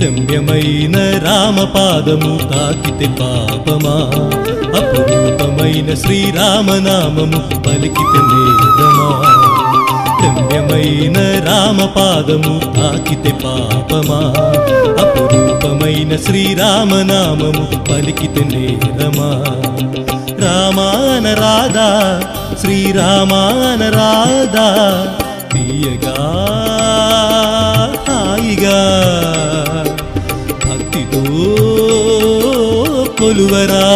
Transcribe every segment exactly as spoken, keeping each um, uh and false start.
రమ్యమైన రామపాదము తాకితే పాపమా, అపురూపమైన శ్రీరామనామము పలికితే నేరమా. రమ్యమైన రామపాదము తాకితే పాపమా, అపురూపమైన శ్రీరామనామము పలికితే నేరమా. రామాన రాధా శ్రీరామాన రాధా తీయగా హాయిగా భక్తితో కొలువరా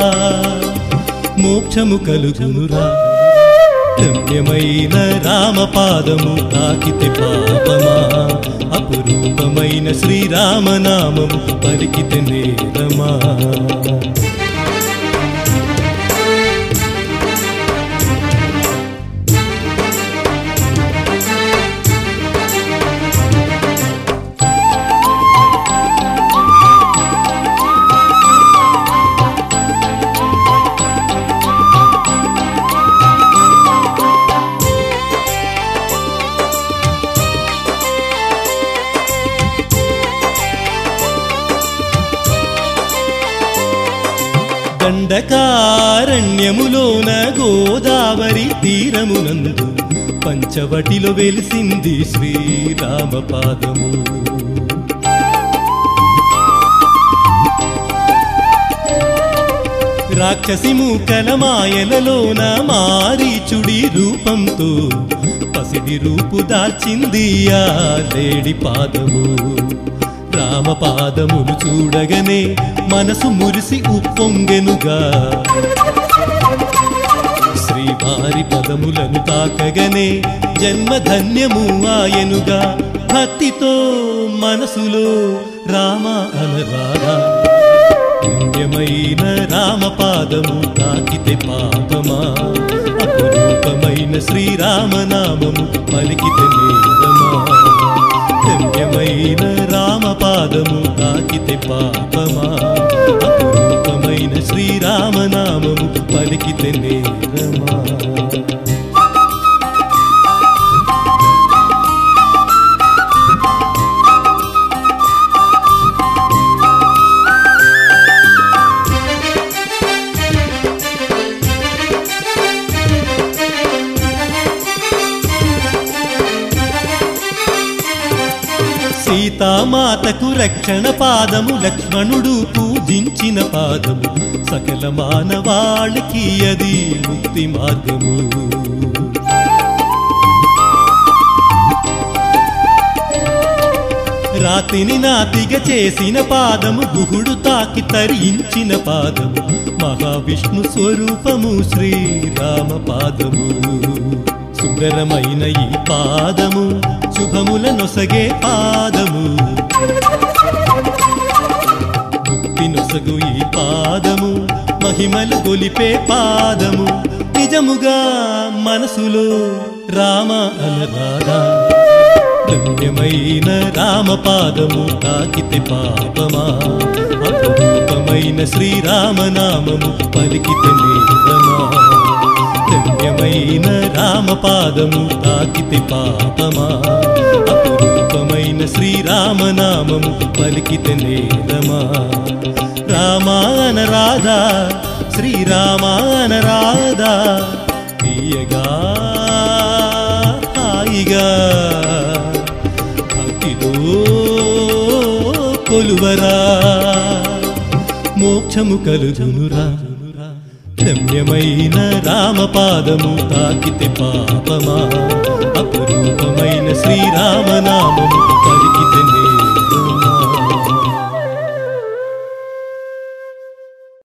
మోక్షము కలుగునురా. రమ్యమైన రామపాదము తాకితే పాపమా, అపురూపమైన శ్రీరామనామము పలికితే నేరమా. దండకారణ్యములోన గోదావరి తీరమునందు పంచవటిలో వెలిసింది శ్రీరామపాదము. రాక్షసి మూకల మాయలలోన మారీచుడి రూపంతో పసిడి రూపు దాల్చింది ఆ లేడి పాదము. రామపాదములు చూడగనే మనసు మురిసి ఉప్పొంగెనుగా, శ్రీవారి పదములను తాకగనే జన్మధన్యము ఆయనుగా. భక్తితో మనసులో రామ అనరాధా, పుణ్యమైన రామపాదము తాకితే పాపమా, అపురూపమైన శ్రీరామనామము పలికితే నేరమా. రమ్యమైన రామపాదము తాకితే పాపమా, అపురూపమైన శ్రీరామనామము పలికితే నేరమా. సీతామాతకు రక్షణ పాదము, లక్ష్మణుడు పూజించిన పాదము, సకల మానవాళికి అది ముక్తి మార్గము. రాతిని నాతిగా చేసిన పాదము, గుహుడు తాకి తరించిన పాదము, మహావిష్ణు స్వరూపము శ్రీరామ పాదము. సుందరమైన ఈ పాదము శుభముల నొసగే పాదము, ముక్తి నొసగు ఈ పాదము, మహిమలు గొలిపే పాదము. నిజముగా మనసులో రామ అనరాధా, రమ్యమైన రామపాదము తాకితే పాపమా, అపురూపమైన శ్రీరామనామము పలికితే నేరమా. రమ్యమైన రామపాదము తాకితే పాపమా, అపురూపమైన శ్రీరామనామము పలికితే నేరమా. రామాన రాధా శ్రీరామాన రాధా తీయగా హాయిగా భక్తితో కొలువరా మోక్షము కలుగునురా. రమ్యమైన రామపాదము తాకితే పాపమా, అపురూపమైన శ్రీరామనామము పలికితే